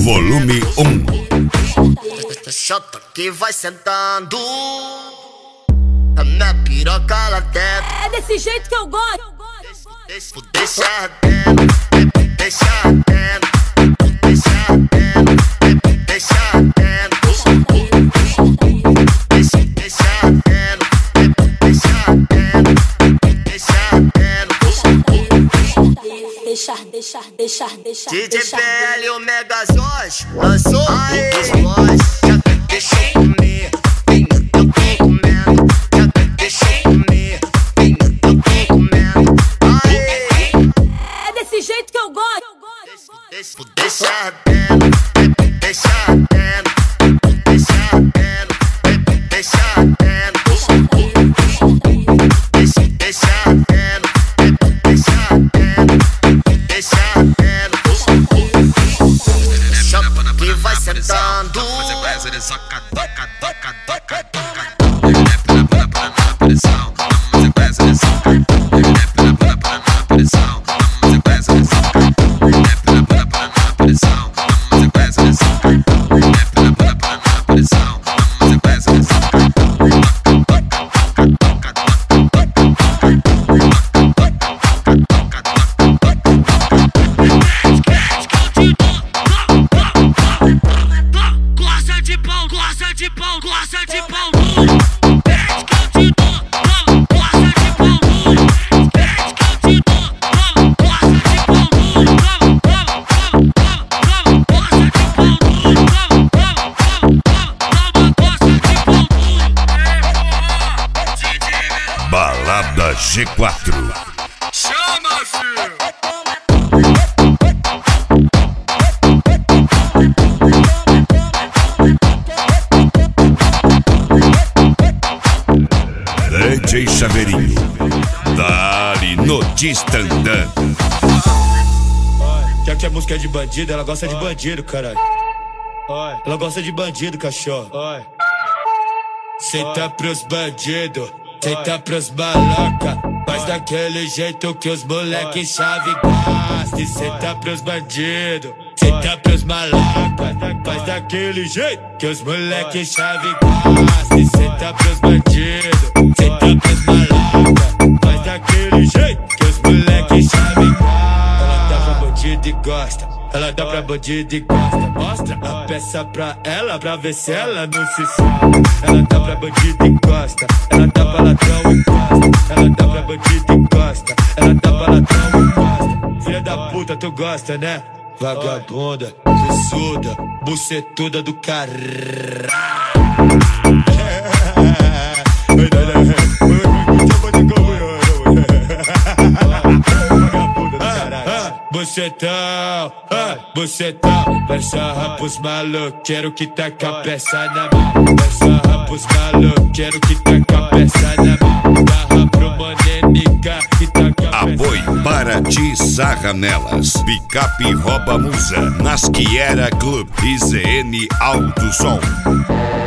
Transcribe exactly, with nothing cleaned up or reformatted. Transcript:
volume um. Chota que vai sentando, a minha piroca lá dentro. É desse jeito que eu gosto. Deixa, deixa dentro, deixa dentro, deixa dentro, deixa dentro, deixa dentro, deixa dentro, deixa dentro. Deixar, deixar, deixar, deixar. D J P L e o Megazord lançou os boys. Deixa eu comer, eu tô comendo. Deixa eu comer, eu tô comendo. É desse jeito que eu gosto. Deixa, deixa dentro, deixa dentro, deixa dentro, deixa dentro, deixa dentro, deixa dentro, deixa dentro. Chapa que vai sentando. Soca, toca, toca, toca, toca. Pressão, vamos fazer essa soca. Pressão, vamos fazer essa soca. Pressão, vamos fazer essa soca. Pressão, vamos fazer essa soca. Gosta de pau, gosta de pau, gosta de pau duro. Pede que eu te dou, gosta de pau duro. Pede que eu te dou, gosta de pau duro. Gosta de pau duro, gosta de pau duro. Balada G quatro. Chama, filho! D J Chaveirinho, dali no Distandã. Já que a música é de bandido, ela gosta de bandido, caralho. Ela gosta de bandido, cachorro. Senta pros bandidos, senta pros maloca. Faz daquele jeito que os moleque chave gostam. Senta pros bandidos, senta pros maloca. Faz daquele jeito que os moleque chave gostam. Senta pros bandidos, senta pros maloca. Faz daquele jeito que os moleque chave gostam. Ela dá pra bandido e gosta, ela dá pra bandido e gosta. Mostra a peça pra ela, pra ver se ela não se solta. Ela dá pra bandido e gosta, ela dá pra ladrão e gosta. Ela dá pra bandido e gosta, ela dá pra ladrão e gosta. Filha da puta, tu gosta, né? Vagabunda, tesuda, bucetuda do caralho. Bucetão, ah, bucetão. Vai sarrar pros maloqueiros que tá com a peça na mão. Vai sarrar pros maloqueiros que tá com a peça na mão. Sarra pro manenica que tá com a peça. Apoio para ti, sarra nelas. Picape rouba musa, nas que era clube. I Z N Alto Som.